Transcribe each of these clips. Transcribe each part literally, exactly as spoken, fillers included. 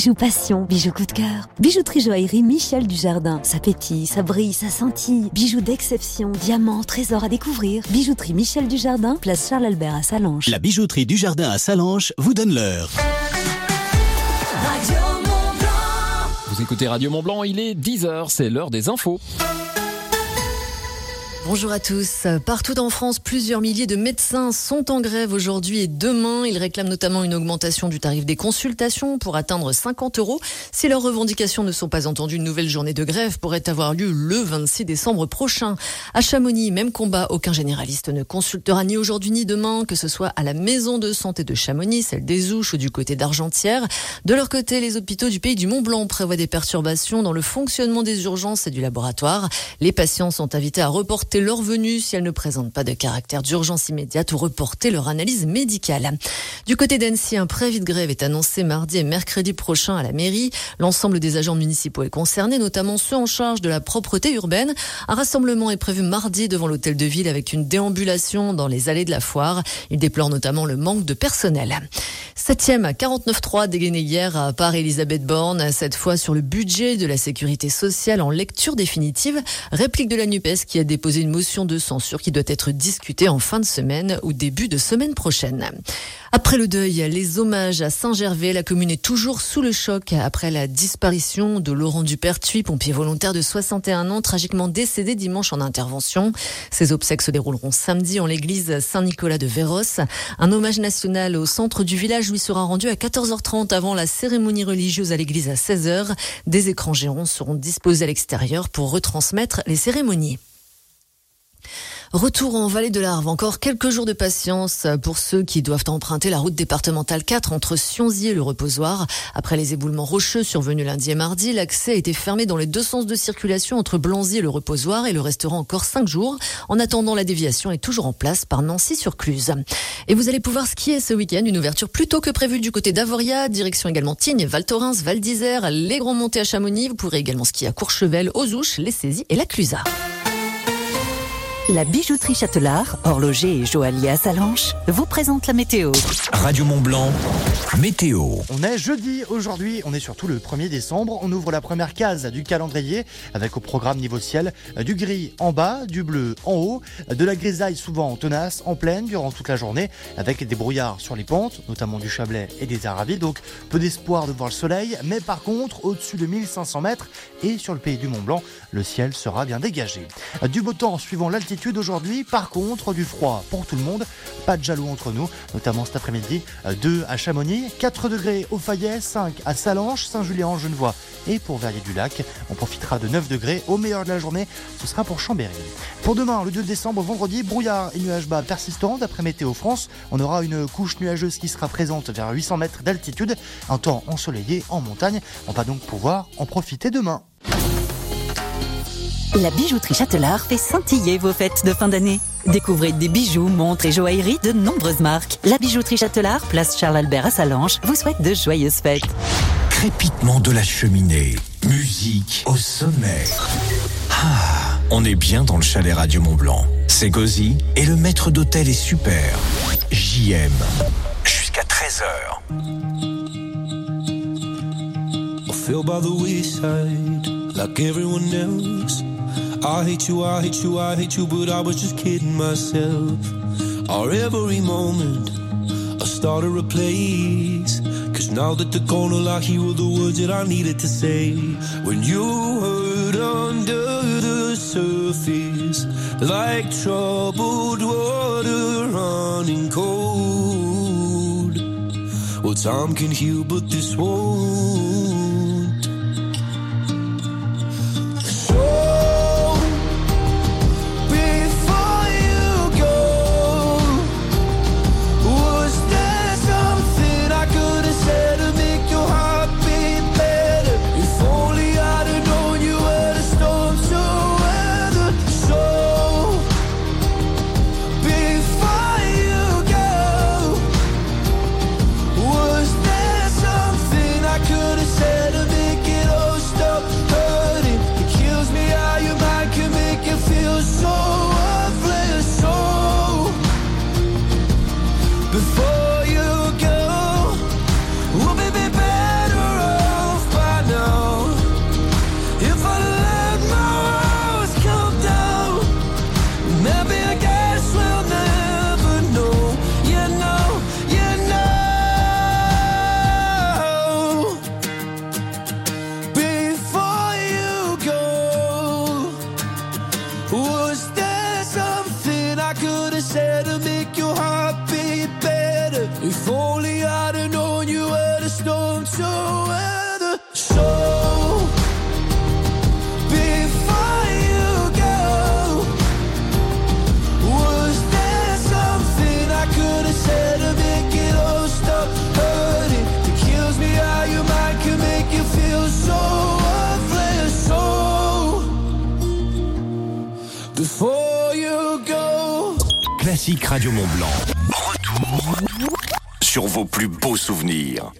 Bijoux passion, bijoux coup de cœur. Bijouterie joaillerie Michel Dujardin. Ça pétille, ça brille, ça scintille. Bijoux d'exception, diamants, trésors à découvrir. Bijouterie Michel Dujardin, place Charles Albert à Sallanches. La bijouterie Dujardin à Sallanches vous donne l'heure. Radio Mont-Blanc. Vous écoutez Radio Mont-Blanc, il est dix heures, c'est l'heure des infos. Bonjour à tous. Partout en France, plusieurs milliers de médecins sont en grève aujourd'hui et demain. Ils réclament notamment une augmentation du tarif des consultations pour atteindre cinquante euros. Si leurs revendications ne sont pas entendues, une nouvelle journée de grève pourrait avoir lieu le vingt-six décembre prochain. À Chamonix, même combat. Aucun généraliste ne consultera ni aujourd'hui ni demain, que ce soit à la maison de santé de Chamonix, celle des Ouches ou du côté d'Argentière. De leur côté, les hôpitaux du pays du Mont-Blanc prévoient des perturbations dans le fonctionnement des urgences et du laboratoire. Les patients sont invités à reporter leur venue si elles ne présentent pas de caractère d'urgence immédiate ou reporter leur analyse médicale. Du côté d'Annecy, un préavis de grève est annoncé mardi et mercredi prochain à la mairie. L'ensemble des agents municipaux est concerné, notamment ceux en charge de la propreté urbaine. Un rassemblement est prévu mardi devant l'hôtel de ville avec une déambulation dans les allées de la foire. Il déplore notamment le manque de personnel. Septième quarante-neuf trois dégainé hier par Elisabeth Borne, cette fois sur le budget de la sécurité sociale en lecture définitive. Réplique de la NUPES qui a déposé une motion de censure qui doit être discutée en fin de semaine ou début de semaine prochaine. Après le deuil, les hommages à Saint-Gervais, la commune est toujours sous le choc après la disparition de Laurent Dupertuis, pompier volontaire de soixante et un ans, tragiquement décédé dimanche en intervention. Ses obsèques se dérouleront samedi en l'église Saint-Nicolas de Véros. Un hommage national au centre du village lui sera rendu à quatorze heures trente avant la cérémonie religieuse à l'église à seize heures. Des écrans géants seront disposés à l'extérieur pour retransmettre les cérémonies. Retour en vallée de l'Arve, encore quelques jours de patience pour ceux qui doivent emprunter la route départementale quatre entre Sionzy et le Reposoir. Après les éboulements rocheux survenus lundi et mardi, l'accès a été fermé dans les deux sens de circulation entre Blanzy et le Reposoir et le restera encore cinq jours. En attendant, la déviation est toujours en place par Nancy-sur-Cluse. Et vous allez pouvoir skier ce week-end, une ouverture plus tôt que prévue du côté d'Avoria, direction également Tignes, Val Thorens, Val d'Isère, les Grands Montées à Chamonix. Vous pourrez également skier à Courchevel, aux Ouches, les Saisies et la Clusaz. La bijouterie Châtelard, horloger et joaillier à Sallanches, vous présente la météo. Radio Mont-Blanc, météo. On est jeudi aujourd'hui, on est surtout le premier décembre. On ouvre la première case du calendrier avec au programme niveau ciel du gris en bas, du bleu en haut, de la grisaille souvent tenace en pleine durant toute la journée avec des brouillards sur les pentes, notamment du Chablais et des Aravis. Donc peu d'espoir de voir le soleil, mais par contre au-dessus de mille cinq cents mètres et sur le pays du Mont-Blanc, le ciel sera bien dégagé. Du beau temps suivant l'altitude aujourd'hui, par contre du froid pour tout le monde, pas de jaloux entre nous, notamment cet après-midi, deux à Chamonix, quatre degrés au Fayet, cinq à Sallanches, Saint-Julien-en-Genevois et pour Verrier-du-Lac, on profitera de neuf degrés, au meilleur de la journée, ce sera pour Chambéry. Pour demain, le deux décembre, vendredi, brouillard et nuages bas persistants, d'après Météo France, on aura une couche nuageuse qui sera présente vers huit cents mètres d'altitude, un temps ensoleillé en montagne, on va donc pouvoir en profiter demain. La bijouterie Châtelard fait scintiller vos fêtes de fin d'année. Découvrez des bijoux, montres et joailleries de nombreuses marques. La bijouterie Châtelard, place Charles Albert à Sallanches, vous souhaite de joyeuses fêtes. Crépitement de la cheminée, musique au sommet. Ah, on est bien dans le chalet Radio Mont-Blanc. C'est cosy et le maître d'hôtel est super. J M. Jusqu'à treize heures. I feel by the wayside, like everyone else. I hate you, I hate you, I hate you, but I was just kidding myself. Our every moment, I started a place. Cause now that they're gone, all I hear were the words that I needed to say. When you hurt under the surface, like troubled water running cold. Well, time can heal, but this won't. Could've Classique Radio Mont-Blanc. Retour sur vos plus beaux souvenirs.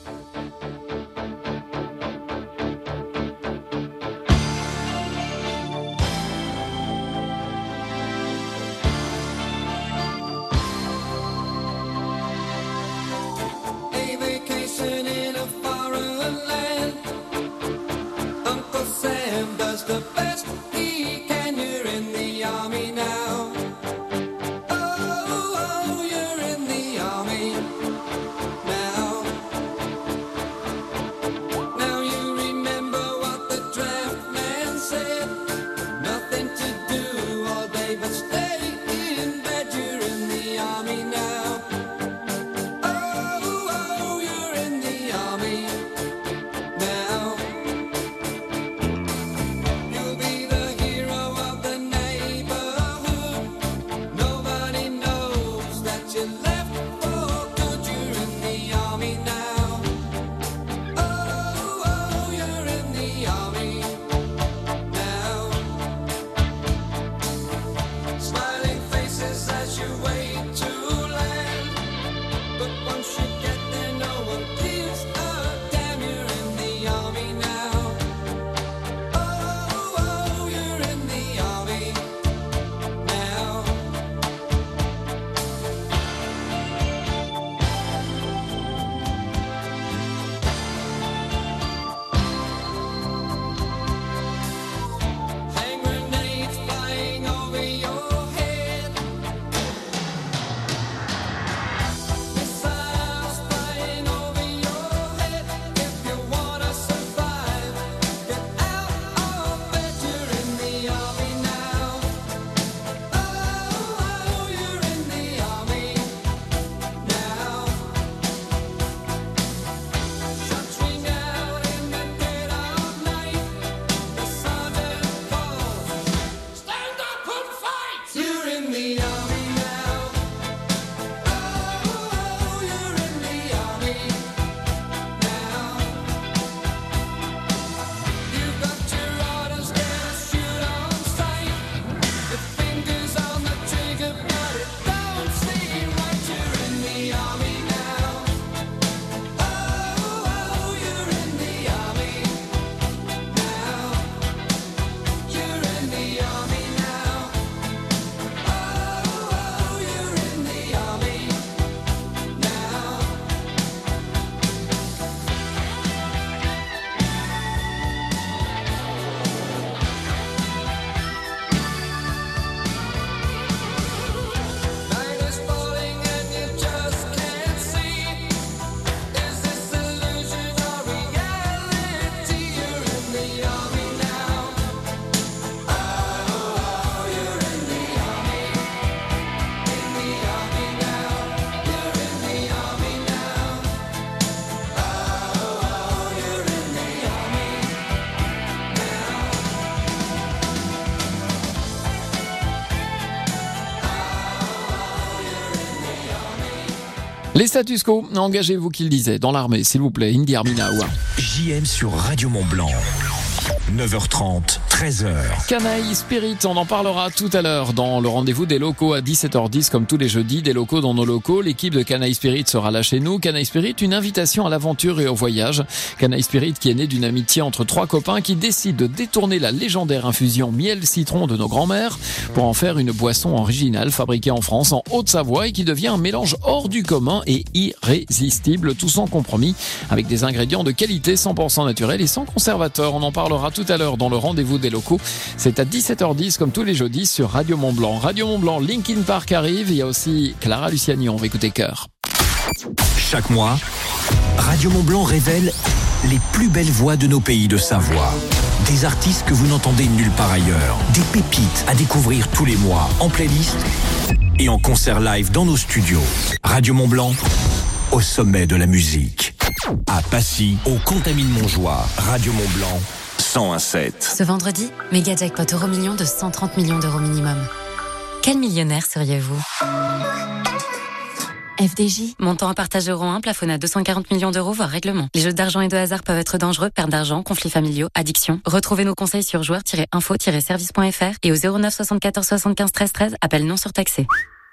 Les status quo, engagez-vous qu'il disait dans l'armée, s'il vous plaît, Indy Army Now. J M sur Radio Mont-Blanc. neuf heures trente, treize heures. Canaille Spirit, on en parlera tout à l'heure dans le rendez-vous des locaux à dix-sept heures dix, comme tous les jeudis, des locaux dans nos locaux. L'équipe de Canaille Spirit sera là chez nous. Canaille Spirit, une invitation à l'aventure et au voyage. Canaille Spirit qui est né d'une amitié entre trois copains qui décident de détourner la légendaire infusion miel-citron de nos grands-mères pour en faire une boisson originale fabriquée en France, en Haute-Savoie, et qui devient un mélange hors du commun et irrésistible, tout sans compromis, avec des ingrédients de qualité cent pour cent naturels et sans conservateurs. On en parlera tout à l'heure dans le rendez-vous des locaux. C'est à dix-sept heures dix comme tous les jeudis sur Radio Mont-Blanc. Radio Mont-Blanc, Linkin Park arrive. Il y a aussi Clara Luciani. On va écouter Cœur. Chaque mois, Radio Mont-Blanc révèle les plus belles voix de nos pays de Savoie. Des artistes que vous n'entendez nulle part ailleurs. Des pépites à découvrir tous les mois en playlist et en concert live dans nos studios. Radio Mont-Blanc, au sommet de la musique. À Passy, au Contamine-Montjoie, Radio Mont-Blanc, cent un virgule sept. Ce vendredi, méga jackpot euro million de cent trente millions d'euros minimum. Quel millionnaire seriez-vous ? F D J, montant à partage euro un, plafonné à deux cent quarante millions d'euros, voire règlement. Les jeux d'argent et de hasard peuvent être dangereux, perte d'argent, conflits familiaux, addiction. Retrouvez nos conseils sur joueurs tiret info tiret service point f r et au zéro neuf soixante-quatorze soixante-quinze treize treize, appel non surtaxé.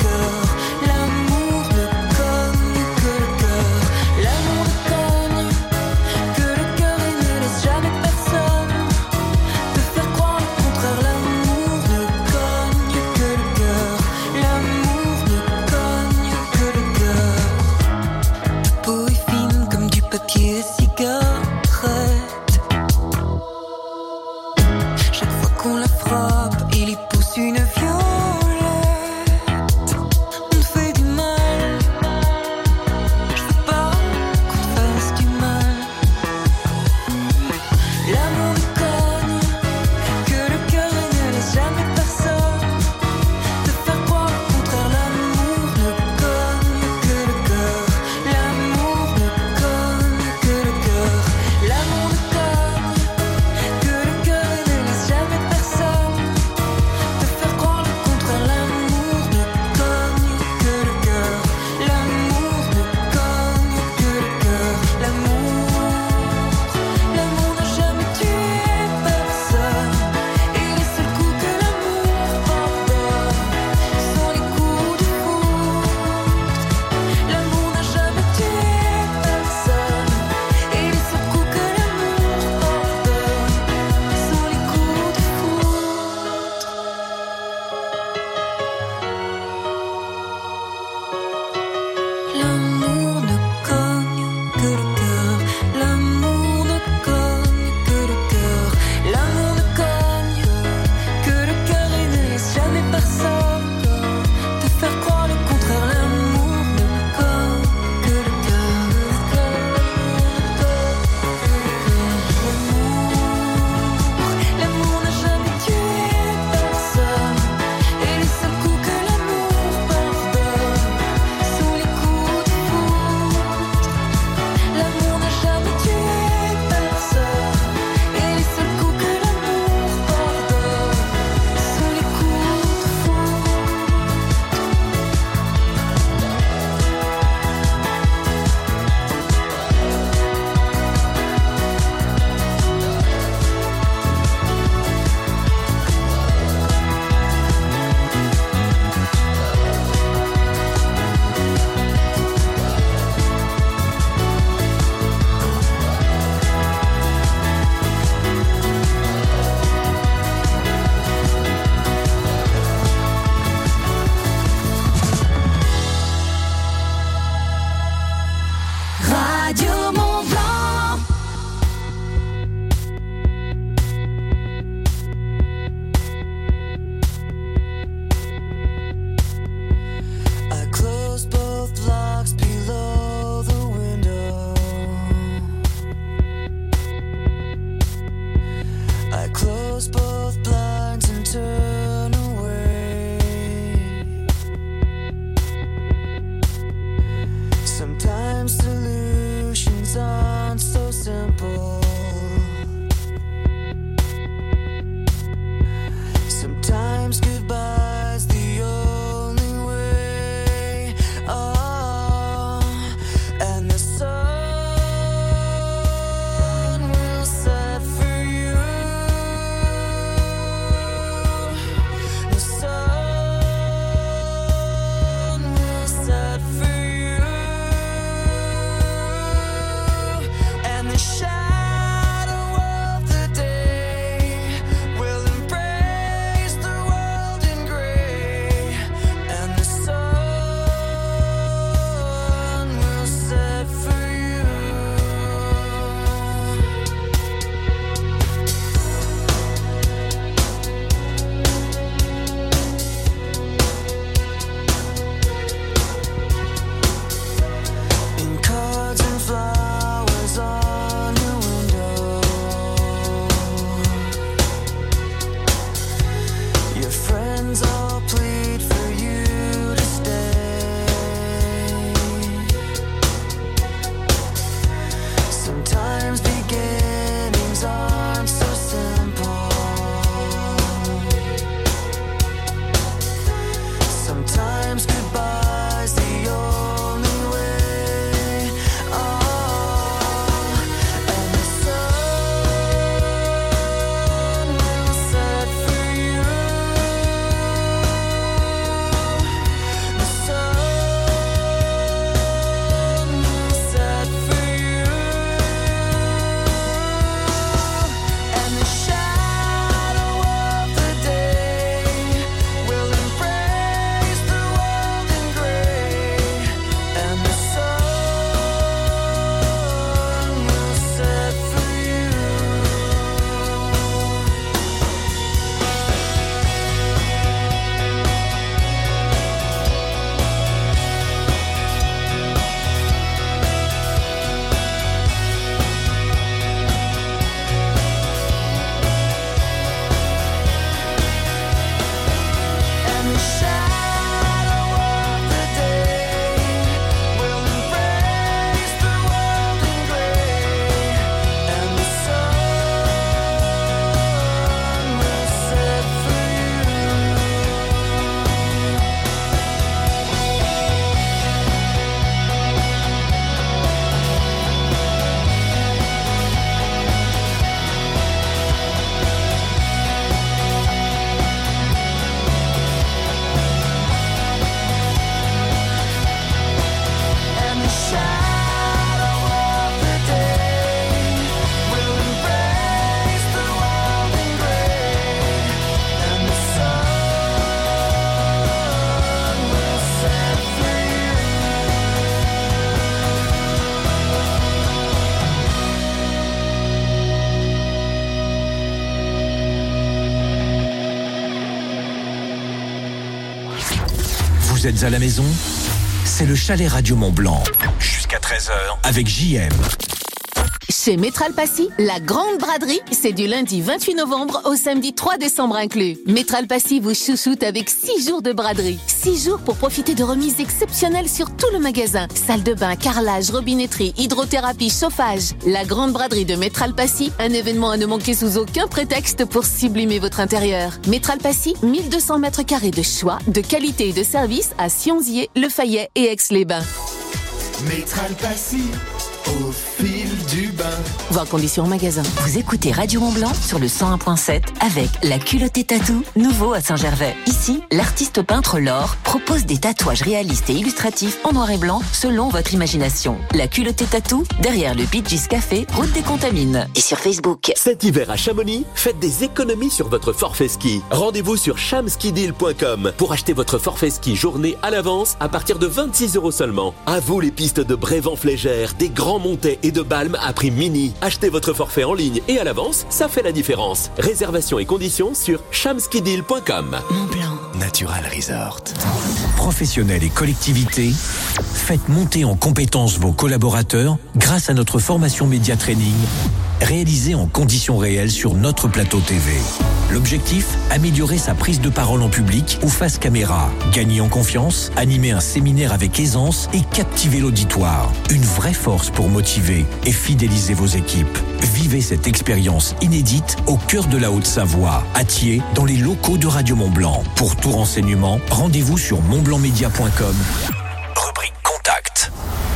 L'amour ne cogne que le cœur. L'amour ne cogne que le cœur. L'amour ne cogne que le cœur et ne laisse jamais personne te faire croire le contraire. L'amour ne cogne que le cœur. L'amour n'a jamais tué personne. Et les seuls coups que l'amour pardonne sont les coups de foudre. L'amour n'a jamais tué personne. Et les seuls coups que l'amour pardonne sont les coups de foudre. Radio Mont Blanc. I closed both locks below the window. I closed both blinds and turned away. Sometimes solutions aren't so simple. Sometimes goodbye's the only way. Oh, and the sun will set for you. The sun will set for you. And the shadow of the day will embrace the world in gray. And the sun will set for you. In cards and flowers on your window, your friends all plead for you to stay. Sometimes beginnings aren't so simple. Sometimes goodbye's the only way. Oh, and the sun will set for you. The sun will set for you. And the shadow of the day will embrace the world in gray. And the sun will set for you. And the shadow of the day will embrace the world in gray. And the sun will set for And the shadow of the day will embrace the world in gray. And the sun will set for you. Vous êtes à la maison? C'est le chalet Radio Mont-Blanc. Jusqu'à treize heures avec J M. Chez Métral Passy, la grande braderie, c'est du lundi vingt-huit novembre au samedi trois décembre inclus. Métral Passy vous chouchoute avec six jours de braderie. six jours pour profiter de remises exceptionnelles sur tout le magasin. Salle de bain, carrelage, robinetterie, hydrothérapie, chauffage. La grande braderie de Métral Passy, un événement à ne manquer sous aucun prétexte pour sublimer votre intérieur. Métral Passy, mille deux cents mètres carrés de choix, de qualité et de service à Sionzier, Le Fayet et Aix-les-Bains. Métral Passy, au fil du bain. Voir conditions en magasin. Vous écoutez Radio Mont-Blanc sur le cent un virgule sept avec la culottée tatou, nouveau à Saint-Gervais. Ici, l'artiste peintre Laure propose des tatouages réalistes et illustratifs en noir et blanc selon votre imagination. La culottée tatou, derrière le Beaches Café, route des Contamines. Et sur Facebook. Cet hiver à Chamonix, faites des économies sur votre forfait ski. Rendez-vous sur chamskideal point com pour acheter votre forfait ski journée à l'avance à partir de vingt-six euros seulement. À vous les pistes de Brévent-Flégère, des grands montets et de Balme à prix mini. Achetez votre forfait en ligne et à l'avance, ça fait la différence. Réservation et conditions sur chamskideal point com. Mont-Blanc. Natural Resort. Professionnels et collectivités, faites monter en compétences vos collaborateurs grâce à notre formation média training réalisée en conditions réelles sur notre plateau T V. L'objectif, améliorer sa prise de parole en public ou face caméra, gagner en confiance, animer un séminaire avec aisance et captiver l'auditoire. Une vraie force pour motiver et fidéliser vos équipes. Vivez cette expérience inédite au cœur de la Haute-Savoie, à Thiers, dans les locaux de Radio Mont-Blanc. Pour tout renseignement, rendez-vous sur montblanc média point com. Rubrique Contact.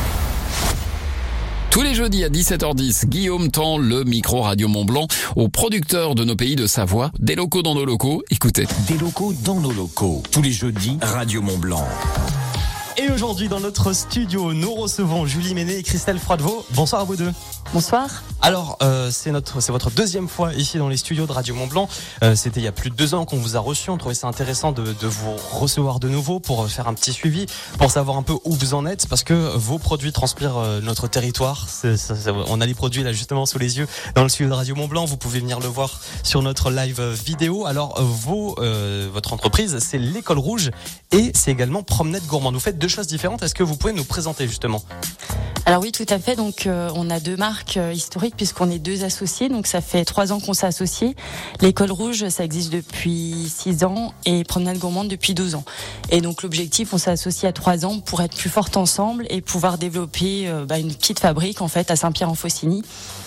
Tous les jeudis à dix-sept heures dix, Guillaume tend le micro Radio Mont-Blanc aux producteurs de nos pays de Savoie. Des locaux dans nos locaux, écoutez. Des locaux dans nos locaux. Tous les jeudis, Radio Mont-Blanc. Et aujourd'hui, dans notre studio, nous recevons Julie Ménet et Christelle Froidevaux. Bonsoir à vous deux. Bonsoir. Alors, euh, c'est notre, c'est votre deuxième fois ici dans les studios de Radio Mont-Blanc. Euh, c'était il y a plus de deux ans qu'on vous a reçu. On trouvait ça intéressant de, de vous recevoir de nouveau pour faire un petit suivi, pour savoir un peu où vous en êtes, parce que vos produits transpirent euh, notre territoire. C'est, c'est, c'est, on a les produits là justement sous les yeux dans le studio de Radio Mont-Blanc. Vous pouvez venir le voir sur notre live vidéo. Alors, vos, euh, votre entreprise, c'est l'École Rouge et c'est également Promenade Gourmande. Vous faites deux choses différentes. Est-ce que vous pouvez nous présenter justement ? Alors oui, tout à fait. Donc euh, on a deux marques euh, historiques puisqu'on est deux associés. Donc ça fait trois ans qu'on s'est associés. L'École Rouge, ça existe depuis six ans et Promenade Gourmande depuis douze ans. Et donc l'objectif, on s'est associés à trois ans pour être plus fortes ensemble et pouvoir développer euh, bah, une petite fabrique en fait à Saint-Pierre-en-Faucigny.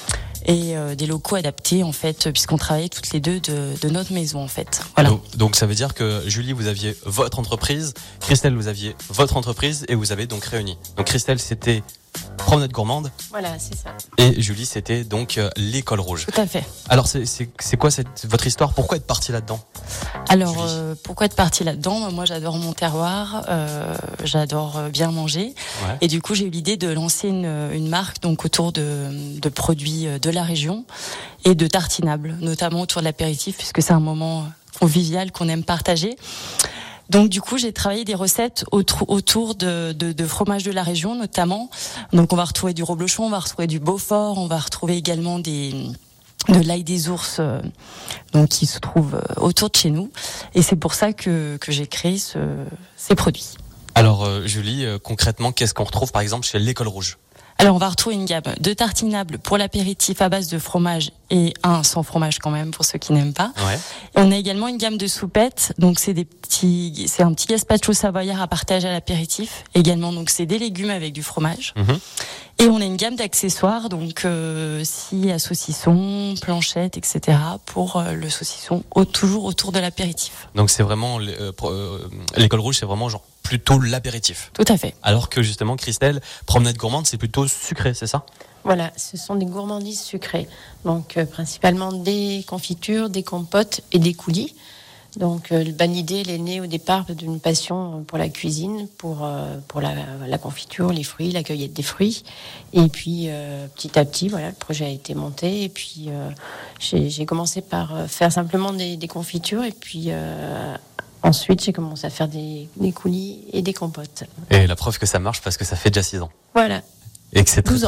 Et euh, des locaux adaptés en fait, puisqu'on travaillait toutes les deux de, de notre maison en fait. Voilà. Donc, donc ça veut dire que Julie, vous aviez votre entreprise, Christelle, vous aviez votre entreprise et vous avez donc réuni. Donc Christelle, c'était Promenade Gourmande. Voilà, c'est ça. Et Julie, c'était donc euh, l'École Rouge. Tout à fait. Alors c'est, c'est, c'est quoi cette, votre histoire ? Pourquoi être partie là-dedans ? Alors euh, pourquoi être partie là-dedans ? Moi j'adore mon terroir, euh, j'adore bien manger. Ouais. Et du coup j'ai eu l'idée de lancer une, une marque donc autour de, de produits de la région et de tartinables, notamment autour de l'apéritif puisque c'est un moment convivial qu'on aime partager. Donc du coup, j'ai travaillé des recettes autour de, de, de fromages de la région, notamment. Donc on va retrouver du reblochon, on va retrouver du Beaufort, on va retrouver également des de l'ail des ours, euh, donc qui se trouve autour de chez nous. Et c'est pour ça que que j'ai créé ce, ces produits. Alors euh, Julie, euh, concrètement, qu'est-ce qu'on retrouve par exemple chez l'École Rouge ? Alors on va retrouver une gamme de tartinables pour l'apéritif à base de fromage et un sans fromage quand même pour ceux qui n'aiment pas. Ouais. Et on a également une gamme de soupettes, donc c'est des petits, c'est un petit gazpacho savoyard à partager à l'apéritif. Également donc c'est des légumes avec du fromage. Mmh. Et on a une gamme d'accessoires, donc euh, scie à saucisson, planchette, et cetera pour euh, le saucisson au, toujours autour de l'apéritif. Donc c'est vraiment euh, euh, l'École Rouge, c'est vraiment genre plutôt l'apéritif. Tout à fait. Alors que justement Christelle, Promenade Gourmande, c'est plutôt sucré, c'est ça ? Voilà, ce sont des gourmandises sucrées. Donc euh, principalement des confitures, des compotes et des coulis. Donc euh, bonne idée, elle est née au départ d'une passion pour la cuisine, pour euh, pour la, la confiture, les fruits, la cueillette des fruits. Et puis euh, petit à petit, voilà, le projet a été monté. Et puis euh, j'ai, j'ai commencé par faire simplement des, des confitures. Et puis euh, ensuite, j'ai commencé à faire des, des coulis et des compotes. Et la preuve que ça marche parce que ça fait déjà six ans. Voilà. Et que c'est très, très bon.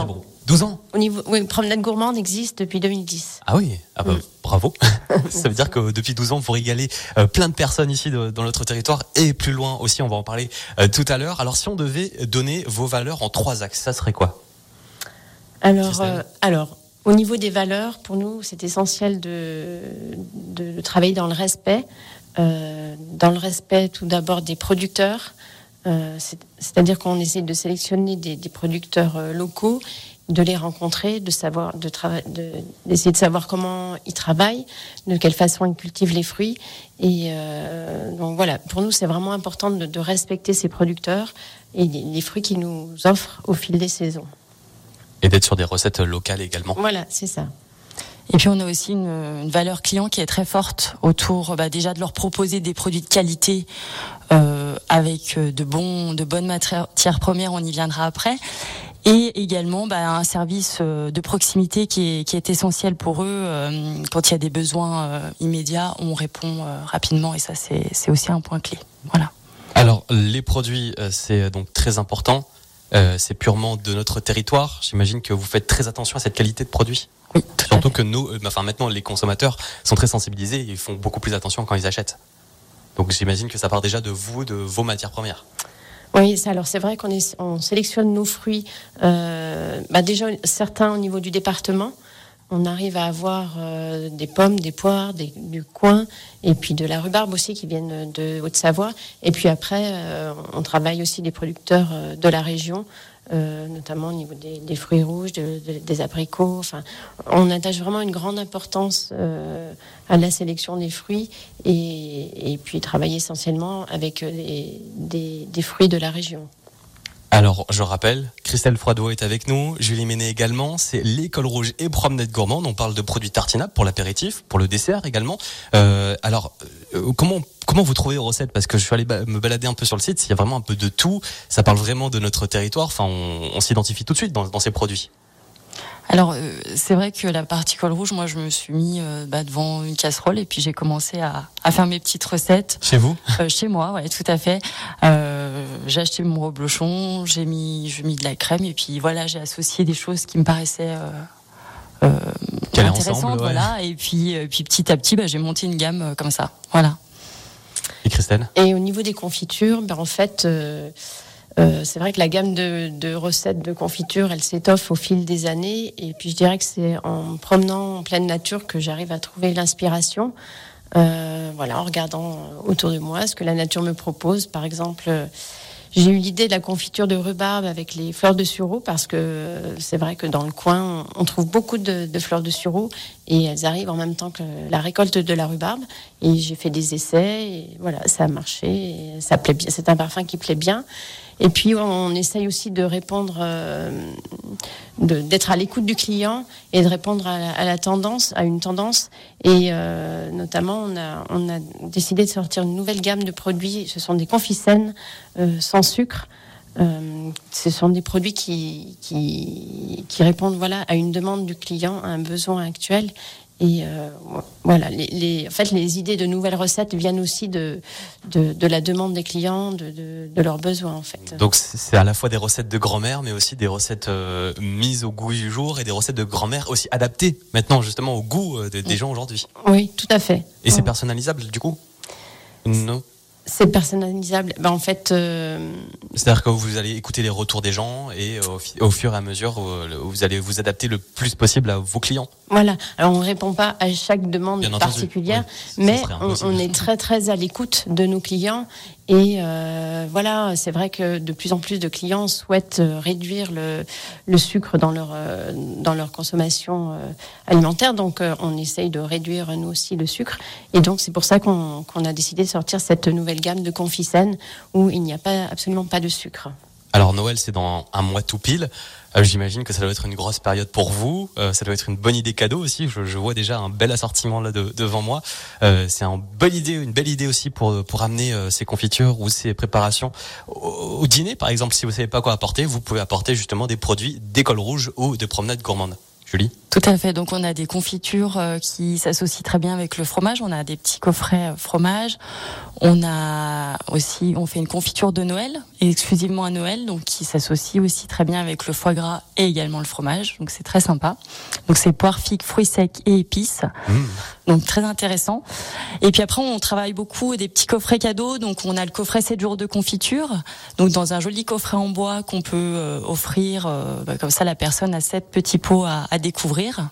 douze ans. Au niveau, oui, Promenade Gourmande existe depuis deux mille dix. Ah oui, ah bah, Mm. bravo. Ça veut dire que depuis douze ans, vous régalez euh, plein de personnes ici de, dans notre territoire et plus loin aussi, on va en parler euh, tout à l'heure. Alors si on devait donner vos valeurs en trois axes, ça serait quoi ? Alors, euh, alors, au niveau des valeurs, pour nous, c'est essentiel de, de, de travailler dans le respect. Euh, dans le respect, tout d'abord, des producteurs. Euh, c'est, c'est-à-dire qu'on essaie de sélectionner des, des producteurs euh, locaux, de les rencontrer, de savoir, de trava- de, d'essayer de savoir comment ils travaillent, de quelle façon ils cultivent les fruits. Et euh, donc voilà, pour nous, c'est vraiment important de, de respecter ces producteurs et les, les fruits qu'ils nous offrent au fil des saisons. Et d'être sur des recettes locales également. Voilà, c'est ça. Et puis on a aussi une, une valeur client qui est très forte autour bah, déjà de leur proposer des produits de qualité euh, avec de bons, de bonnes matières premières, on y viendra après. Et également bah, un service euh, de proximité qui est, qui est essentiel pour eux. Euh, quand il y a des besoins euh, immédiats, on répond euh, rapidement et ça c'est, c'est aussi un point clé. Voilà. Alors les produits, euh, c'est donc très important. Euh, c'est purement de notre territoire. J'imagine que vous faites très attention à cette qualité de produit. Oui, surtout que nous, euh, enfin maintenant, les consommateurs sont très sensibilisés et ils font beaucoup plus attention quand ils achètent. Donc j'imagine que ça part déjà de vous, de vos matières premières. Oui, ça, alors c'est vrai qu'on est, on sélectionne nos fruits. Euh, bah déjà certains au niveau du département. On arrive à avoir euh, des pommes, des poires, des, du coin, et puis de la rhubarbe aussi qui viennent de Haute-Savoie. Et puis après, euh, on travaille aussi des producteurs euh, de la région, euh, notamment au niveau des, des fruits rouges, de, de, des abricots. Enfin, on attache vraiment une grande importance euh, à la sélection des fruits et, et puis travailler essentiellement avec les, des, des fruits de la région. Alors, je rappelle, Christelle Froidot est avec nous, Julie Ménet également, c'est l'École Rouge et Promenade Gourmande. On parle de produits tartinables pour l'apéritif, pour le dessert également. Euh, alors, euh, comment comment vous trouvez les recettes ? Parce que je suis allé ba- me balader un peu sur le site, il y a vraiment un peu de tout. Ça parle vraiment de notre territoire, enfin, on, on s'identifie tout de suite dans, dans ces produits. Alors euh, c'est vrai que la partie col rouge, moi je me suis mis euh, bah, devant une casserole et puis j'ai commencé à, à faire mes petites recettes. Chez vous ? euh, Chez moi, ouais, tout à fait. Euh, j'ai acheté mon reblochon, j'ai mis, j'ai mis de la crème et puis voilà, j'ai associé des choses qui me paraissaient euh, euh, intéressantes, ensemble, ouais. voilà. Et puis, euh, puis petit à petit, bah, j'ai monté une gamme euh, comme ça, voilà. Et Christelle ? Et au niveau des confitures, ben en fait. Euh, Euh, c'est vrai que la gamme de, de recettes de confiture, elle s'étoffe au fil des années. Et puis je dirais que c'est en me promenant en pleine nature que j'arrive à trouver l'inspiration. Euh, voilà, en regardant autour de moi ce que la nature me propose. Par exemple, euh, j'ai eu l'idée de la confiture de rhubarbe avec les fleurs de sureau parce que euh, c'est vrai que dans le coin, on, on trouve beaucoup de, de fleurs de sureau et elles arrivent en même temps que la récolte de la rhubarbe. Et j'ai fait des essais et voilà, ça a marché. Et ça plaît bien. C'est un parfum qui plaît bien. Et puis, on essaye aussi de répondre, euh, de, d'être à l'écoute du client et de répondre à la, à la tendance, à une tendance. Et euh, notamment, on a, on a décidé de sortir une nouvelle gamme de produits. Ce sont des confisènes euh, sans sucre. Euh, ce sont des produits qui, qui, qui répondent voilà, à une demande du client, à un besoin actuel. Et euh, voilà, les, les, en fait, les idées de nouvelles recettes viennent aussi de, de, de la demande des clients, de, de, de leurs besoins, en fait. Donc c'est à la fois des recettes de grand-mère, mais aussi des recettes euh, mises au goût du jour et des recettes de grand-mère aussi adaptées maintenant justement au goût euh, des, des gens aujourd'hui. Oui, tout à fait. Et oui. C'est personnalisable du coup ? Non. C'est personnalisable. Ben, en fait, euh... c'est-à-dire que vous allez écouter les retours des gens et au, fi- au fur et à mesure, vous allez vous adapter le plus possible à vos clients. Voilà. Alors, on ne répond pas à chaque demande Bien particulière, oui, mais on, on est très, très à l'écoute de nos clients. Et euh, voilà, c'est vrai que de plus en plus de clients souhaitent réduire le, le sucre dans leur, euh, dans leur consommation euh, alimentaire. Donc, euh, on essaye de réduire, nous aussi, le sucre. Et donc, c'est pour ça qu'on, qu'on a décidé de sortir cette nouvelle gamme de confisènes où il n'y a pas, absolument pas de sucre. Alors, Noël, c'est dans un mois tout pile. Euh, j'imagine que ça doit être une grosse période pour vous. Euh, ça doit être une bonne idée cadeau aussi. Je, je vois déjà un bel assortiment là de, devant moi. Euh, c'est une bonne idée, une belle idée aussi pour pour amener euh, ces confitures ou ces préparations au, au dîner, par exemple. Si vous savez pas quoi apporter, vous pouvez apporter justement des produits d'École Rouge ou de Promenade Gourmande. Julie ? Tout à fait. Donc on a des confitures euh, qui s'associent très bien avec le fromage. On a des petits coffrets euh, fromage. On a aussi, on fait une confiture de Noël, exclusivement à Noël, donc qui s'associe aussi très bien avec le foie gras et également le fromage. Donc c'est très sympa. Donc c'est poire, figues, fruits secs et épices. Mmh. Donc très intéressant. Et puis après on travaille beaucoup des petits coffrets cadeaux. Donc on a le coffret sept jours de confiture. Donc dans un joli coffret en bois qu'on peut euh, offrir, euh, bah, comme ça la personne a sept petits pots à, à découvrir.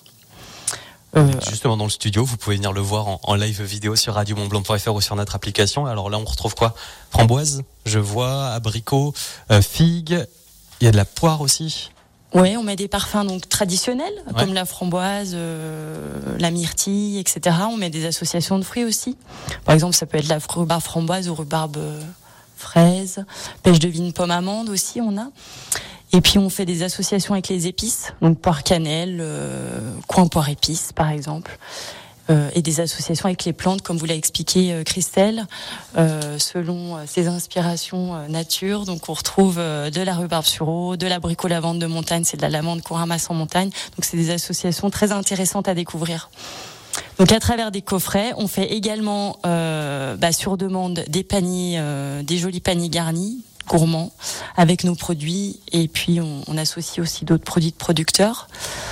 Euh, Justement dans le studio, vous pouvez venir le voir en, en live vidéo sur radio mont blanc point f r ou sur notre application. Alors là on retrouve quoi? Framboise, je vois, abricot, euh, figues, il y a de la poire aussi. Ouais, on met des parfums donc traditionnels, ouais. comme la framboise, euh, la myrtille, et cetera. On met des associations de fruits aussi. Par exemple, ça peut être la rhubarbe framboise ou rhubarbe euh, fraise, pêche de vigne pomme amande aussi, on a. Et puis on fait des associations avec les épices, donc poire cannelle, euh, coin poire épice par exemple, euh, et des associations avec les plantes comme vous l'a expliqué euh, Christelle, euh, selon euh, ses inspirations euh, nature. Donc on retrouve euh, de la rhubarbe sureau, de l'abricot lavande de montagne, c'est de la lavande qu'on ramasse en montagne. Donc c'est des associations très intéressantes à découvrir. Donc à travers des coffrets, on fait également euh, bah, sur demande des paniers, euh, des jolis paniers garnis, gourmands, avec nos produits, et puis on, on associe aussi d'autres produits de producteurs.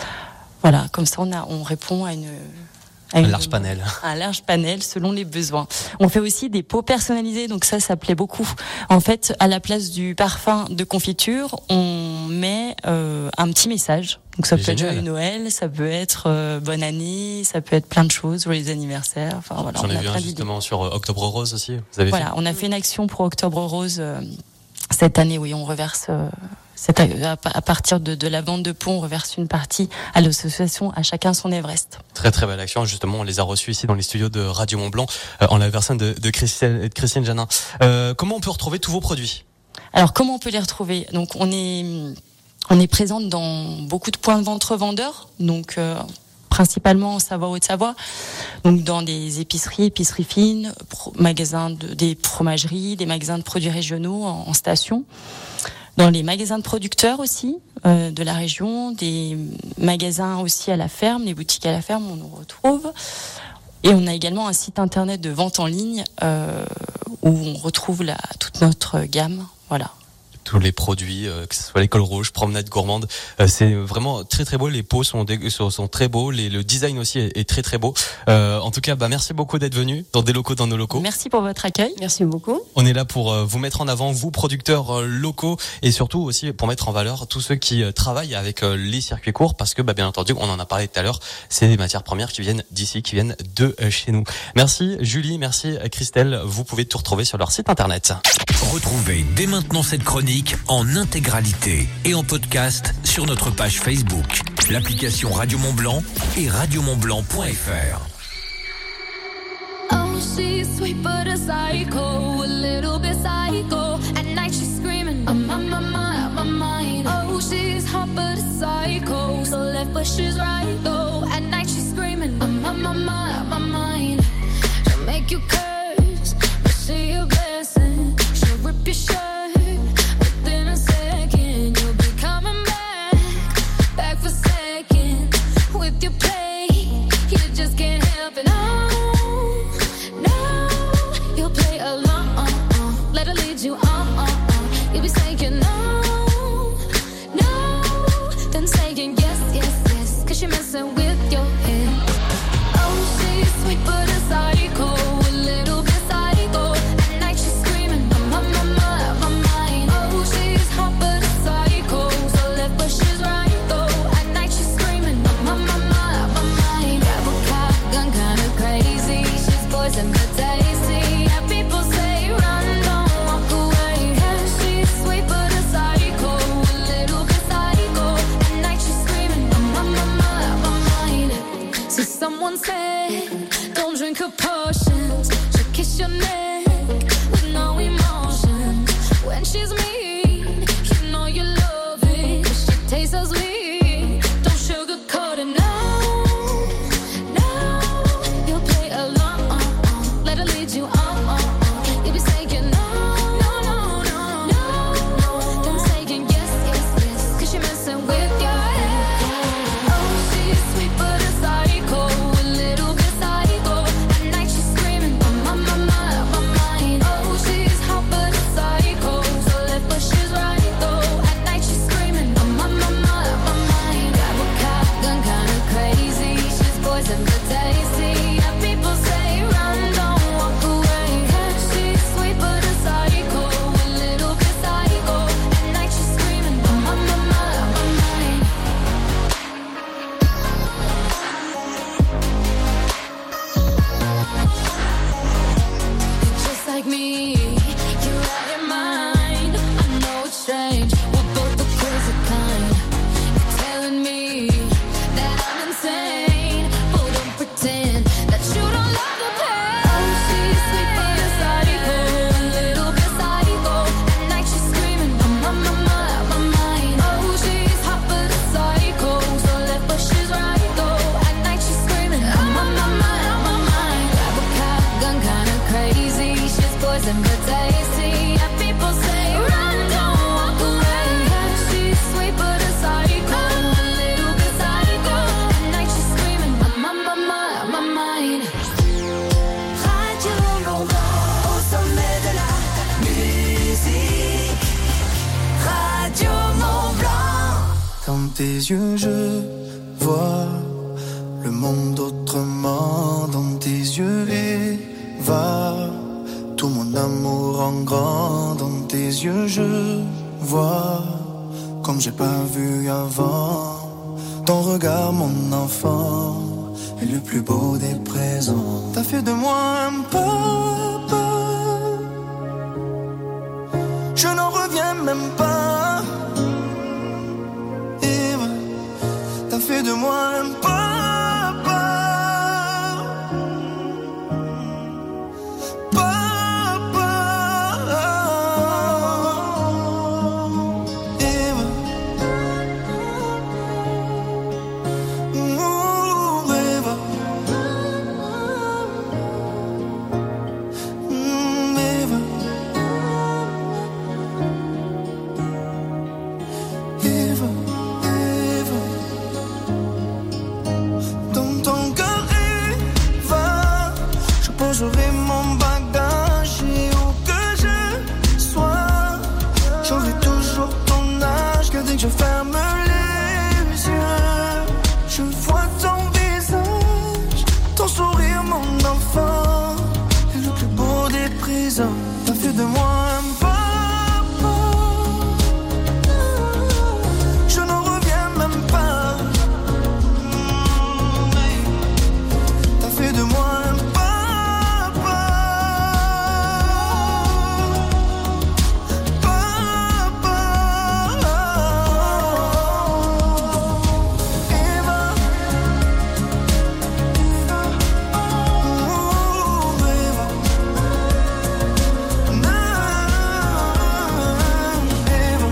Voilà, comme ça on a, on répond à une, à un une, large panel, un large panel selon les besoins. On fait aussi des pots personnalisés, donc ça, ça plaît beaucoup. En fait, à la place du parfum de confiture, on met euh, un petit message. Donc ça peut être joyeux Noël, ça peut être euh, bonne année, ça peut être plein de choses, joyeux anniversaire. Enfin voilà. J'en ai vu un justement sur euh, Octobre Rose aussi. Vous avez voilà, fait on a fait une action pour Octobre Rose euh, cette année. Oui, on reverse euh, cette, à, à partir de, de la vente de pots, on reverse une partie à l'association À chacun son Everest. Très très belle action. Justement, on les a reçus ici dans les studios de Radio Mont Blanc euh, en la personne de, de Christine, de Christine Janin. Euh, comment on peut retrouver tous vos produits? Alors comment on peut les retrouver? Donc on est On est présente dans beaucoup de points de vente revendeurs, donc euh, principalement en Savoie, Haute-Savoie, donc dans des épiceries, épiceries fines, pro- magasins de, des fromageries, des magasins de produits régionaux en, en station, dans les magasins de producteurs aussi euh, de la région, des magasins aussi à la ferme, les boutiques à la ferme, on nous retrouve. Et on a également un site internet de vente en ligne euh, où on retrouve la, toute notre gamme, voilà. Tous les produits, euh, que ce soit l'école rouge, promenade gourmande, euh, c'est vraiment très très beau. Les pots sont dé- sont, sont très beaux, les, le design aussi est, est très très beau. Euh, en tout cas, bah merci beaucoup d'être venu dans des locaux dans nos locaux. Merci pour votre accueil. Merci beaucoup. On est là pour euh, vous mettre en avant, vous producteurs euh, locaux, et surtout aussi pour mettre en valeur tous ceux qui euh, travaillent avec euh, les circuits courts, parce que bah bien entendu, on en a parlé tout à l'heure, c'est des matières premières qui viennent d'ici, qui viennent de euh, chez nous. Merci Julie, merci Christelle. Vous pouvez tout retrouver sur leur site internet. Retrouvez dès maintenant cette chronique en intégralité et en podcast sur notre page Facebook, l'application Radio Mont Blanc et radio mont blanc point f r. Oh, she's sweet but a psycho, a little bit psycho. At night she's screaming, I'm on my mind, my mind. Oh, she's hot but a psycho, so left but she's right though. At night she's screaming, I'm on my mind, my mind. She'll make you curse, but she a blessing. She'll rip your shirt. Mine. Dans tes yeux je vois le monde autrement. Dans tes yeux Eva, tout mon amour en grand. Dans tes yeux je vois comme j'ai pas vu avant. Ton regard mon enfant est le plus beau des présents. T'as fait de moi un papa, je n'en reviens même pas. Eva, t'as fait de moi un papa, papa. Eva, oh Eva, mm, Eva. Eva, Eva, dans ton cœur, Eva, je poserai mon bagage et où que je sois, j'aurai toujours ton âge. Car dès que je ferme les yeux, je vois ton visage, ton sourire, mon enfant, est le plus beau des présents. T'as fait de moi un papa, je n'en reviens même pas. T'as fait de moi un papa, papa. Eva, oh Eva, non, Eva.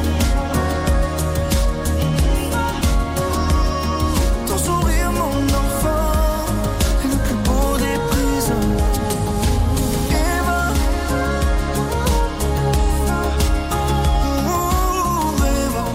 Ton sourire, mon enfant, est le plus beau des présents. Eva, oh Eva,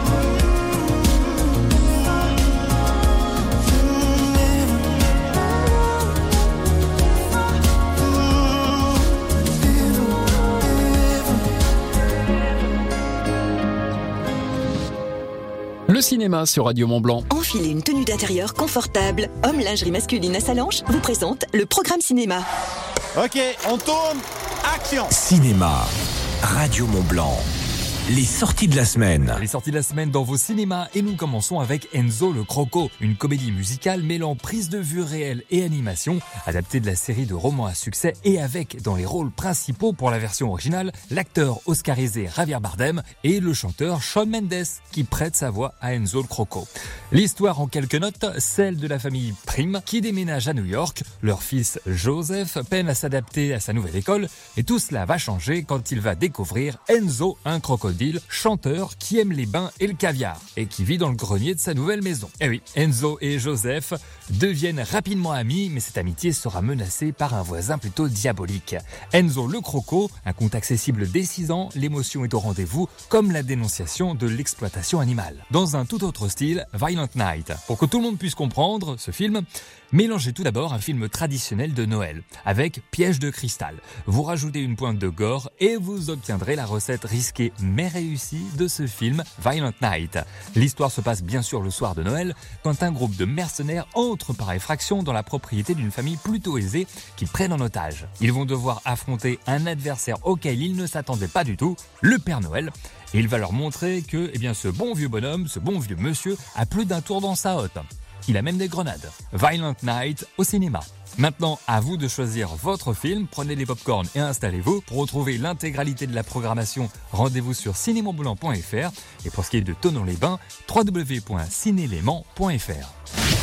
Le cinéma sur Radio Mont-Blanc. Enfilez une tenue d'intérieur confortable. Homme lingerie masculine à Salanches vous présente le programme cinéma. Ok, on tourne. Action. Cinéma, Radio Mont-Blanc. Les sorties de la semaine. Les sorties de la semaine dans vos cinémas et nous commençons avec Enzo le Croco, une comédie musicale mêlant prise de vue réelle et animation, adaptée de la série de romans à succès et avec dans les rôles principaux pour la version originale l'acteur oscarisé Javier Bardem et le chanteur Shawn Mendes qui prête sa voix à Enzo le Croco. L'histoire en quelques notes, celle de la famille Prim qui déménage à New York. Leur fils Joseph peine à s'adapter à sa nouvelle école et tout cela va changer quand il va découvrir Enzo, un crocodile chanteur qui aime les bains et le caviar et qui vit dans le grenier de sa nouvelle maison. Eh oui, Enzo et Joseph deviennent rapidement amis, mais cette amitié sera menacée par un voisin plutôt diabolique. Enzo le Croco, un conte accessible dès six ans, l'émotion est au rendez-vous, comme la dénonciation de l'exploitation animale. Dans un tout autre style, Violent Night. Pour que tout le monde puisse comprendre ce film, mélangez tout d'abord un film traditionnel de Noël, avec Piège de cristal. Vous rajoutez une pointe de gore et vous obtiendrez la recette risquée mais réussie de ce film Violent Night. L'histoire se passe bien sûr le soir de Noël, quand un groupe de mercenaires entre par effraction dans la propriété d'une famille plutôt aisée qu'ils prennent en otage. Ils vont devoir affronter un adversaire auquel ils ne s'attendaient pas du tout, le Père Noël. Et il va leur montrer que eh bien, ce bon vieux bonhomme, ce bon vieux monsieur, a plus d'un tour dans sa hotte. Il a même des grenades. Violent Night au cinéma. Maintenant, à vous de choisir votre film. Prenez les pop-corn et installez-vous. Pour retrouver l'intégralité de la programmation, rendez-vous sur ciné mont blanc point f r. Et pour ce qui est de Thonon-les-Bains, w w w point ciné léman point f r.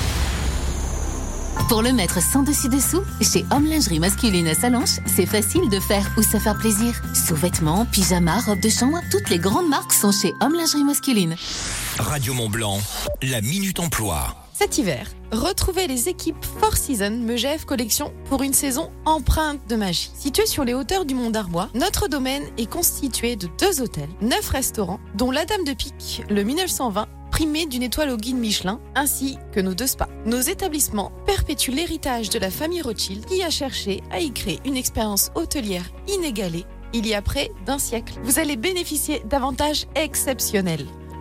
Pour le mettre sans dessus-dessous, chez Homme Lingerie Masculine à Salanches, c'est facile de faire ou se faire plaisir. Sous-vêtements, pyjamas, robes de chambre, toutes les grandes marques sont chez Homme Lingerie Masculine. Radio Mont-Blanc, la Minute Emploi. Cet hiver, retrouvez les équipes Four Seasons Megève Collection pour une saison empreinte de magie. Située sur les hauteurs du Mont d'Arbois, notre domaine est constitué de deux hôtels, neuf restaurants, dont la Dame de Pique, le mille neuf cent vingt, primé d'une étoile au guide Michelin, ainsi que nos deux spas. Nos établissements perpétuent l'héritage de la famille Rothschild qui a cherché à y créer une expérience hôtelière inégalée il y a près d'un siècle. Vous allez bénéficier d'avantages exceptionnels.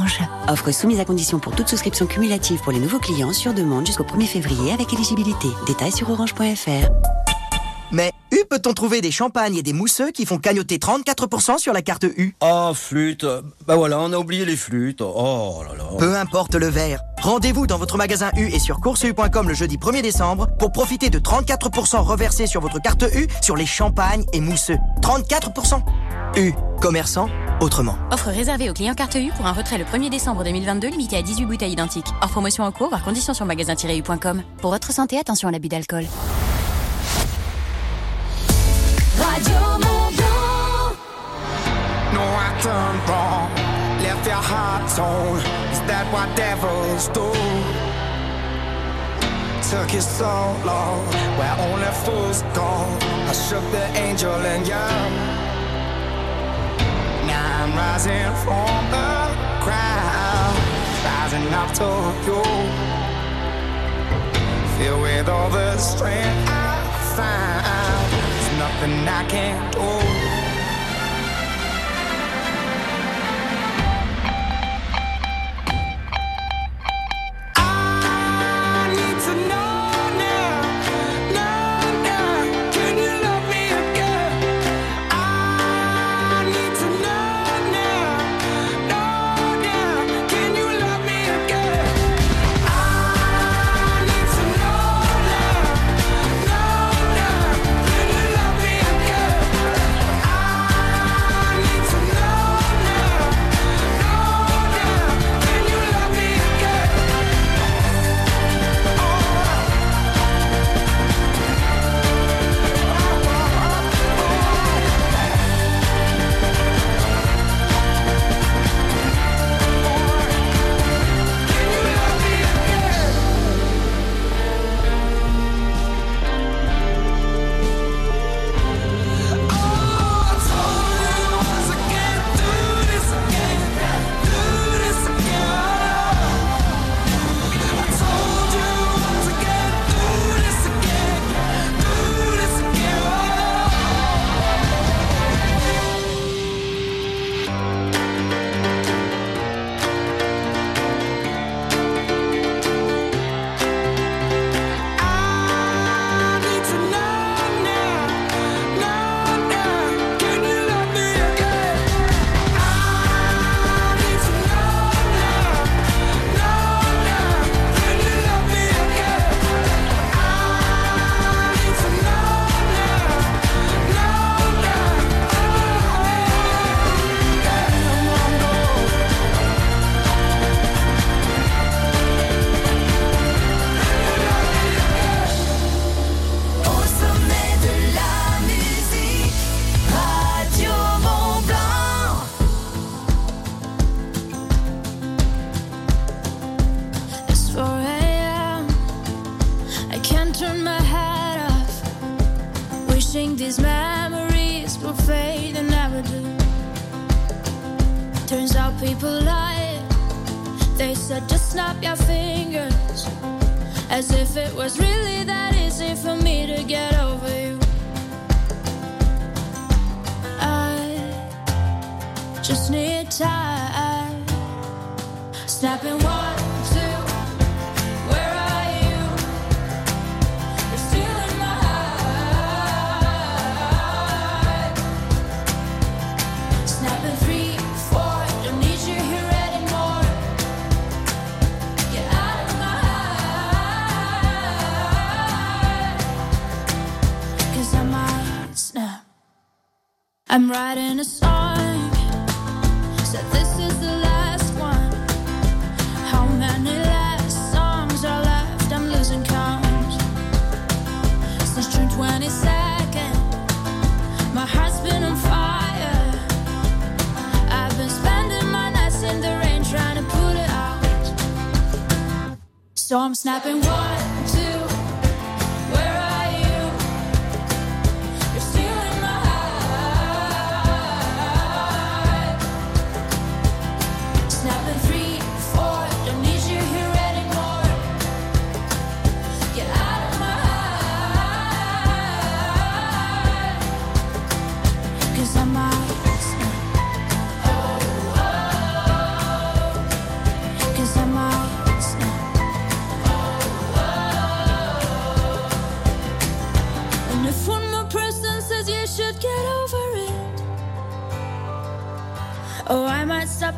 Orange. Offre soumise à condition pour toute souscription cumulative pour les nouveaux clients sur demande jusqu'au premier février avec éligibilité. Détails sur orange point f r. Mais U peut-on trouver des champagnes et des mousseux qui font cagnotter trente-quatre pour cent sur la carte U? Oh, flûte. Bah voilà, on a oublié les flûtes. Oh là là. Peu importe le verre. Rendez-vous dans votre magasin U et sur course u point com le jeudi premier décembre pour profiter de trente-quatre pour cent reversés sur votre carte U sur les champagnes et mousseux. trente-quatre pour cent. U. Commerçant autrement. Offre réservée aux clients carte U pour un retrait le premier décembre deux mille vingt-deux limité à dix-huit bouteilles identiques. Hors promotion en cours, voir conditions sur magasin tiret u point com. Pour votre santé, attention à l'abus d'alcool. Radio Mont-Blanc. No, I turned wrong, left your heart torn. Is that what devils do? Took you so long, where only fools go. I shook the angel in you. Now I'm rising from the crowd, rising up to you. Filled with all the strength I found, there's nothing I can't do. I'm writing a song, said this is the last one. How many last songs are left? I'm losing count. Since June twenty-second, my heart's been on fire. I've been spending my nights in the rain trying to put it out. So I'm snapping one, two.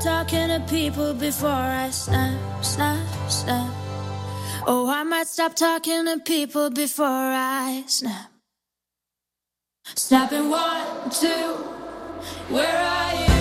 talking to people before I snap, snap, snap. Oh, I might stop talking to people before I snap. Snapping one, two, where are you?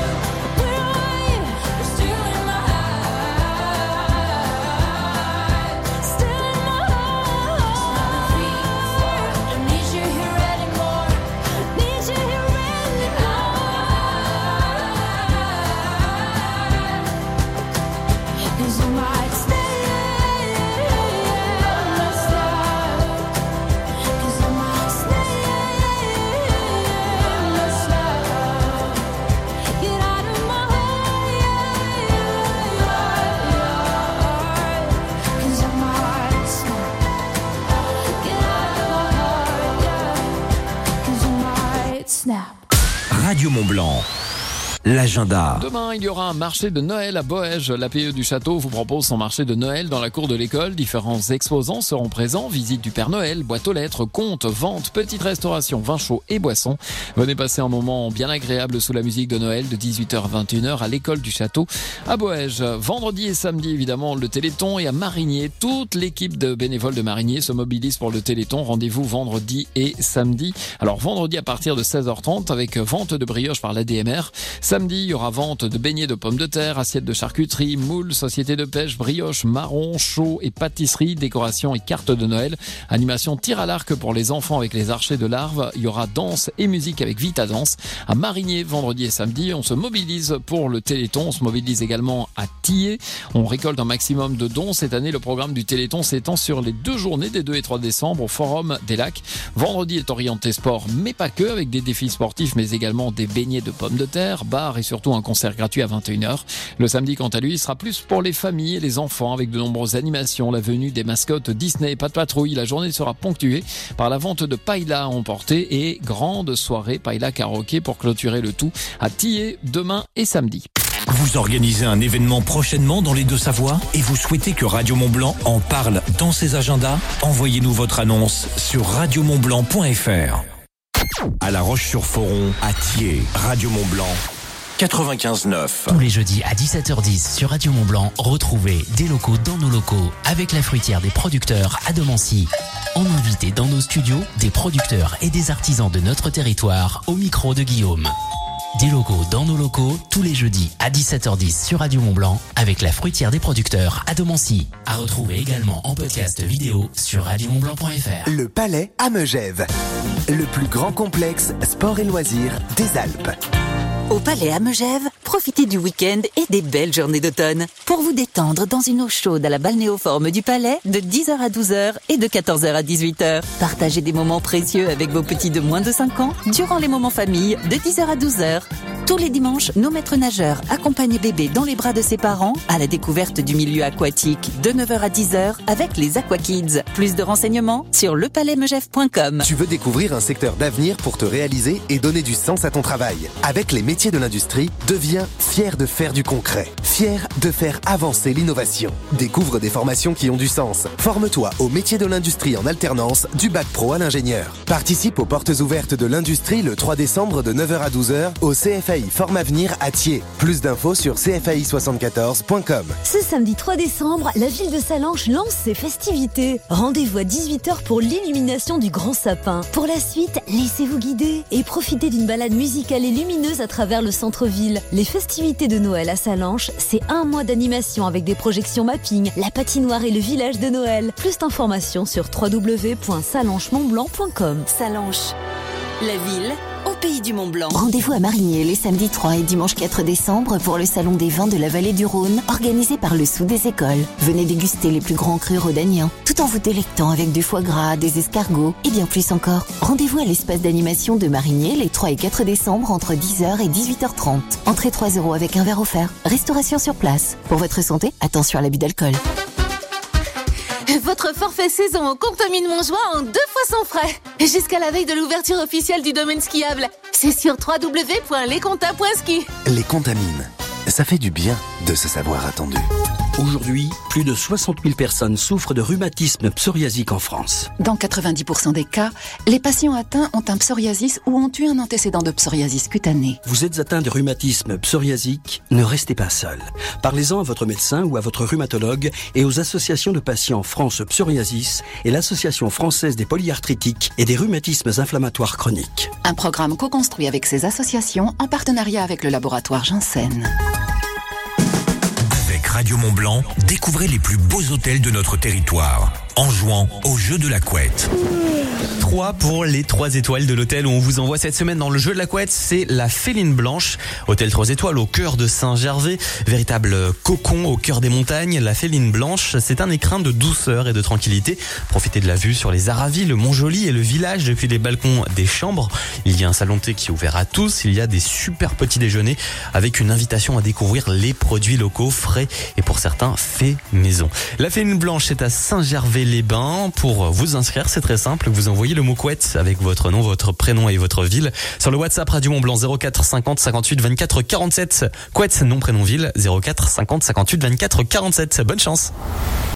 Radio Mont-Blanc. L'agenda. Demain, il y aura un marché de Noël à Boëge. L'A P E du château vous propose son marché de Noël dans la cour de l'école. Différents exposants seront présents. Visite du Père Noël, boîte aux lettres, contes, vente, petite restauration, vin chaud et boissons. Venez passer un moment bien agréable sous la musique de Noël de dix-huit heures à vingt et une heures à l'école du château à Boëge. Vendredi et samedi, évidemment, le Téléthon, et à Marigné, toute l'équipe de bénévoles de Marigné se mobilise pour le Téléthon. Rendez-vous vendredi et samedi. Alors vendredi à partir de seize heures trente avec vente de brioche par l'A D M R. Samedi, il y aura vente de beignets de pommes de terre, assiettes de charcuterie, moules, société de pêche, brioche, marron, chaud et pâtisserie, décoration et cartes de Noël. Animation tir à l'arc pour les enfants avec les archers de larves. Il y aura danse et musique avec Vita Danse. À Marigné, vendredi et samedi, on se mobilise pour le Téléthon. On se mobilise également à Tillé. On récolte un maximum de dons. Cette année, le programme du Téléthon s'étend sur les deux journées des deux et trois décembre au Forum des Lacs. Vendredi est orienté sport, mais pas que, avec des défis sportifs, mais également des beignets de pommes de terre, bar et surtout un concert gratuit à vingt et une heures. Le samedi, quant à lui, sera plus pour les familles et les enfants avec de nombreuses animations, la venue des mascottes Disney, Pas de patrouille. La journée sera ponctuée par la vente de paella à emporter et grande soirée paella karaoké pour clôturer le tout à Tillé demain et samedi. Vous organisez un événement prochainement dans les Deux-Savoies et vous souhaitez que Radio Mont-Blanc en parle dans ses agendas? Envoyez-nous votre annonce sur radio mont blanc point f r. À La Roche-sur-Foron, à Thiers, Radio Mont-Blanc quatre-vingt-quinze neuf. Tous les jeudis à dix-sept heures dix sur Radio Mont-Blanc, retrouvez des locaux dans nos locaux avec la fruitière des producteurs à Domancy. On invite dans nos studios des producteurs et des artisans de notre territoire au micro de Guillaume. Des locaux dans nos locaux tous les jeudis à dix-sept heures dix sur Radio Mont-Blanc avec la fruitière des producteurs à Domancy. À retrouver également en podcast vidéo sur radio mont blanc point f r. Le Palais à Megève, le plus grand complexe sport et loisirs des Alpes. Au Palais à Megève, profitez du week-end et des belles journées d'automne. Pour vous détendre dans une eau chaude à la balnéoforme du Palais de dix heures à douze heures et de quatorze heures à dix-huit heures. Partagez des moments précieux avec vos petits de moins de cinq ans durant les moments famille de dix heures à douze heures. Tous les dimanches, nos maîtres nageurs accompagnent bébé dans les bras de ses parents à la découverte du milieu aquatique de neuf heures à dix heures avec les Aqua Kids. Plus de renseignements sur le palais megève point com. Tu veux découvrir un secteur d'avenir pour te réaliser et donner du sens à ton travail. Avec les métiers de l'industrie, deviens fier de faire du concret, fier de faire avancer l'innovation. Découvre des formations qui ont du sens. Forme-toi aux métiers de l'industrie en alternance du bac pro à l'ingénieur. Participe aux portes ouvertes de l'industrie le trois décembre de neuf heures à douze heures au C F A I Forme Avenir à Thiers. Plus d'infos sur c f a i soixante-quatorze point com. Ce samedi trois décembre, la ville de Sallanches lance ses festivités. Rendez-vous à dix-huit heures pour l'illumination du grand sapin. Pour la suite, laissez-vous guider et profitez d'une balade musicale et lumineuse à travers le centre-ville. Les festivités de Noël à Sallanches, c'est un mois d'animation avec des projections mapping, la patinoire et le village de Noël. Plus d'informations sur w w w point sallanches mont blanc point com. Sallanches, la ville au pays du Mont-Blanc. Rendez-vous à Marigné les samedis trois et dimanche quatre décembre pour le salon des vins de la vallée du Rhône, organisé par le Sous des Écoles. Venez déguster les plus grands crus rhodaniens, tout en vous délectant avec du foie gras, des escargots et bien plus encore. Rendez-vous à l'espace d'animation de Marigné les trois et quatre décembre entre dix heures et dix-huit heures trente. Entrée trois euros avec un verre offert. Restauration sur place. Pour votre santé, attention à l'abus d'alcool. Votre forfait saison au Contamine Montjoie en deux fois sans frais. Jusqu'à la veille de l'ouverture officielle du domaine skiable. C'est sur w w w point lescontas point ski. Les Contamines, ça fait du bien de se savoir attendu. Aujourd'hui, plus de soixante mille personnes souffrent de rhumatisme psoriasique en France. Dans quatre-vingt-dix pour cent des cas, les patients atteints ont un psoriasis ou ont eu un antécédent de psoriasis cutanée. Vous êtes atteint de rhumatisme psoriasique, ne restez pas seul. Parlez-en à votre médecin ou à votre rhumatologue et aux associations de patients France Psoriasis et l'Association française des polyarthritiques et des rhumatismes inflammatoires chroniques. Un programme co-construit avec ces associations en partenariat avec le laboratoire Janssen. Avec Radio Mont-Blanc, découvrez les plus beaux hôtels de notre territoire en jouant au jeu de la couette. trois pour les trois étoiles de l'hôtel où on vous envoie cette semaine dans le jeu de la couette, c'est la Féline Blanche. Hôtel trois étoiles au cœur de Saint-Gervais, véritable cocon au cœur des montagnes. La Féline Blanche, c'est un écrin de douceur et de tranquillité. Profitez de la vue sur les Aravis, le Mont-Joli et le village depuis les balcons des chambres. Il y a un salon de thé qui est ouvert à tous. Il y a des super petits déjeuners avec une invitation à découvrir les produits locaux frais et pour certains faits maison. La Féline Blanche, c'est à Saint-Gervais-les-Bains. Pour vous inscrire, c'est très simple. Vous envoyez le mot couette avec votre nom, votre prénom et votre ville sur le WhatsApp Radio Mont-Blanc zéro quatre cinquante cinquante-huit vingt-quatre quarante-sept. Couette, nom, prénom, ville zéro quatre cinquante cinquante-huit vingt-quatre quarante-sept. Bonne chance.